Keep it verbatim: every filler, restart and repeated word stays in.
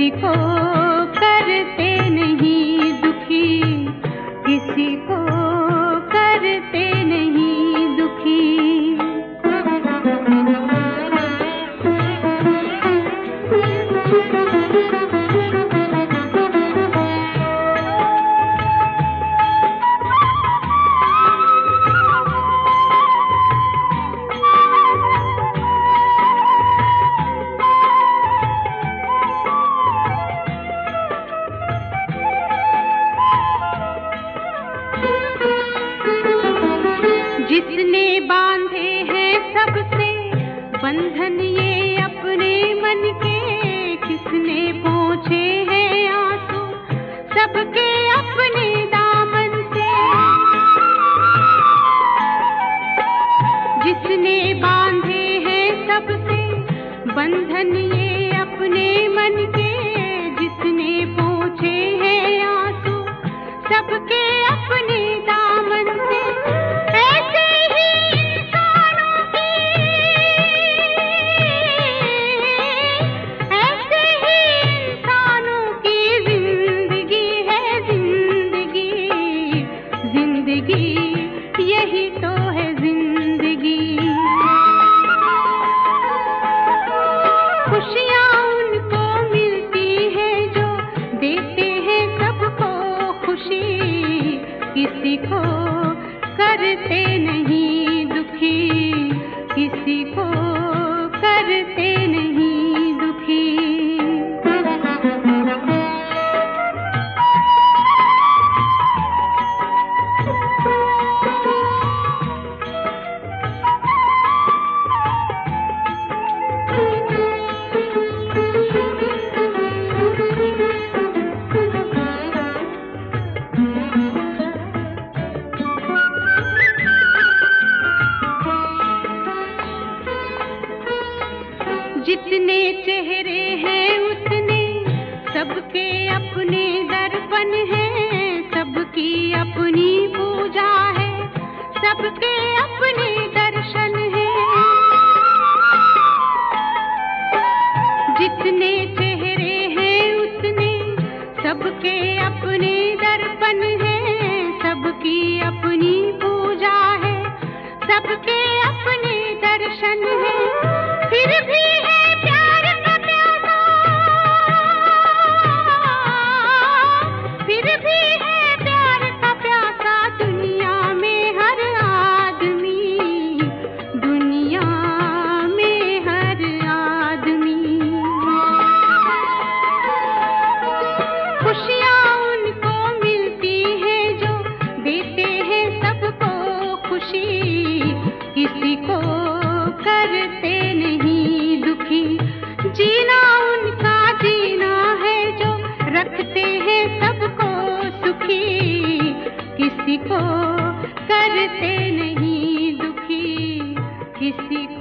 किसी को करते नहीं दुखी, किसी को करते नहीं दुखी। जिसने बांधे हैं सबसे बंधन ये अपने मन के, किसने पोंछे हैं आंसू सबके अपने दामन से। जिसने बांधे हैं सबसे बंधन ये अपने मन के, जिसने पोंछे हैं आंसू सबके अपने दामन से। यही तो है जिंदगी। खुशियाँ उनको मिलती हैं जो देते हैं सबको खुशी, किसी को करते नहीं दुखी, किसी को करते नहीं दुखी। जितने चेहरे हैं उतने सबके अपने दर्पण हैं, सबकी अपनी पूजा है, सबके अपने दर्शन हैं। जितने चेहरे हैं उतने सबके अपने दर्पण हैं, सबकी अपनी पूजा है, सबके अपने दर्शन हैं। फिर भी फिर भी है प्यार का प्यासा दुनिया में हर आदमी, दुनिया में हर आदमी। खुशियाँ उनको मिलती हैं जो देते हैं सबको खुशी, किसी को करते नहीं दुखी। जीना उनका जीना है जो रखते हैं सबको सुखी, किसी को करते नहीं दुखी, किसी